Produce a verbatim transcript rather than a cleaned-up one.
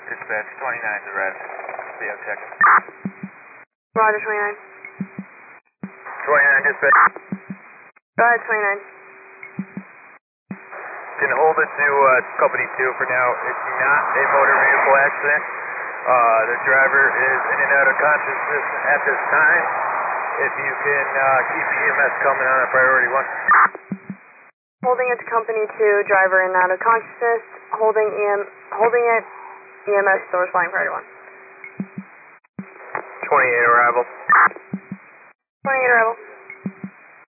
Dispatch, twenty-nine to red. B O check. Roger, twenty-nine. twenty-nine dispatch. Go ahead, twenty-nine. Can hold it to uh, company two for now. It's not a motor vehicle accident. Uh, the driver is in and out of consciousness at this time. If you can uh, keep E M S coming on a priority one. Holding it to company two, driver in and out of consciousness. Holding E M, holding it, E M S still responding priority one. twenty-eight arrival. twenty-eight arrival.